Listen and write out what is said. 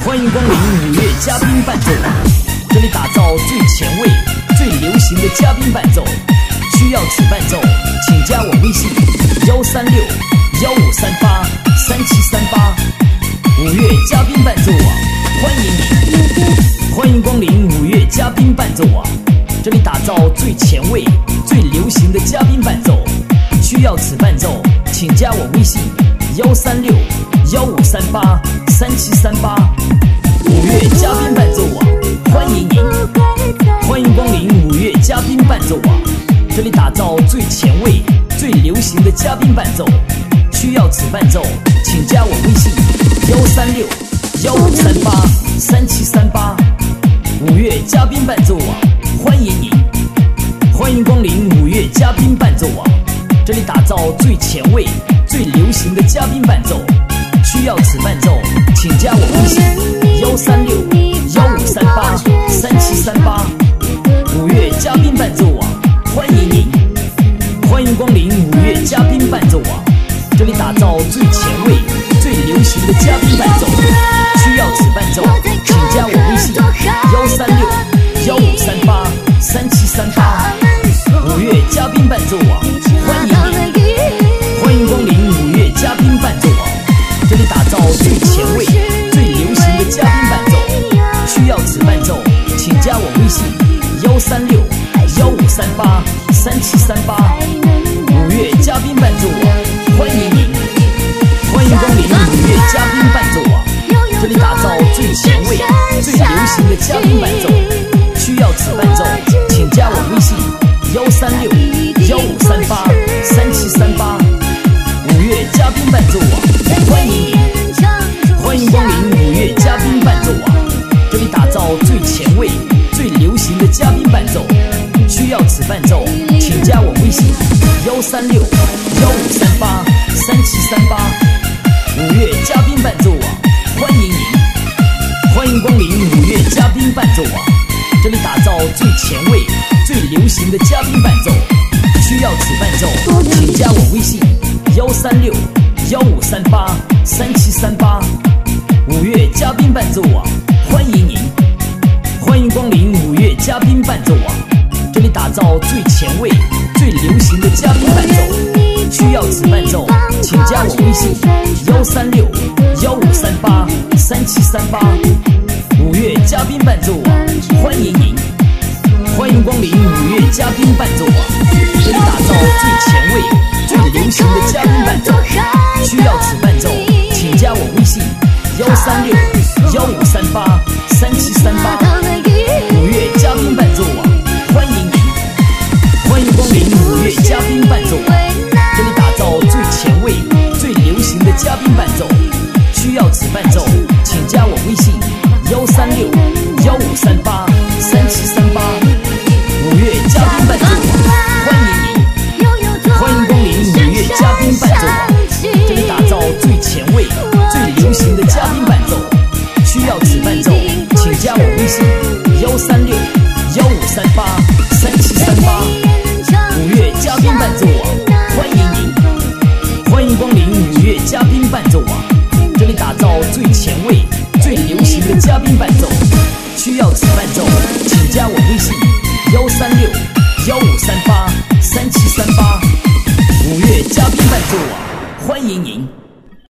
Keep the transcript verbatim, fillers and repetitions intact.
欢迎光临五月嘉宾伴奏网，这里打造最前卫、最流行的嘉宾伴奏。需要此伴奏，请加我微信幺三六幺五三八三七三八。五月嘉宾伴奏网，欢迎你！欢迎光临五月嘉宾伴奏网，这里打造最前卫、最流行的嘉宾伴奏。需要此伴奏，请加我微信幺三六幺五三八三七三八。五月嘉宾伴奏网，欢迎您！欢迎光临五月嘉宾伴奏网，这里打造最前卫、最流行的嘉宾伴奏。需要此伴奏，请加我微信幺三六幺五三八三七三八。五月嘉宾伴奏网，欢迎您！欢迎光临五月嘉宾伴奏网，这里打造最前卫、最流行的嘉宾伴奏。需要此伴奏，请加我微信幺三六幺五三八三七三八。五月嘉宾伴奏网，欢迎您！欢迎光临五月嘉宾伴奏网，这里打造最前卫、最流行的嘉宾伴奏。需要此伴奏，请加我微信幺三六幺五三八三七三八。五月嘉宾伴奏网，欢迎您！欢迎光临五月嘉宾伴奏网，这里打造最前卫、最流行的嘉宾伴奏。需要此伴奏，请加我微信幺三六幺五三八三七三八。五月嘉宾伴奏网，欢迎您！欢迎光临五月嘉宾伴奏网，这里打造最前卫、最流行的嘉宾伴奏。需要此伴奏，请加我微信幺三六幺五三八三七三八。五月嘉宾伴奏网，欢迎您！欢迎光临五月嘉宾伴奏网，这里打造最前卫、最流行的嘉宾伴奏。需要此伴奏，请加我微信幺三六幺五三八三七三八。五月嘉宾伴奏网，欢迎您！欢迎光临五月嘉宾伴奏网，这里打造最前卫、最流行的嘉宾伴奏。需要此伴奏，请加我微信幺三六幺五三八三七三八。五月嘉宾伴奏网，欢迎您！欢迎光临五月嘉宾伴奏网，这里打造最前卫、最流行的嘉宾伴奏。需要此伴奏，请加我微信幺三六幺五三八三七三八。五月嘉宾伴奏网，欢迎您！欢迎光临五月嘉宾伴奏网，这里打造最前卫、最流行的嘉宾伴奏。需要此伴奏，请加我微信幺三六幺五三八三七三八。五月嘉宾伴奏网，欢迎您！欢迎光临五月嘉宾伴奏网，这里打造最前卫、最流行的嘉宾伴奏。需要此伴奏，请加我微信幺三六幺五三八三七三八。五月嘉宾伴奏网，欢迎您！欢迎光临五月嘉宾伴奏网，这里打造最前卫、最流行的嘉宾伴奏。需要此伴奏，请加我微信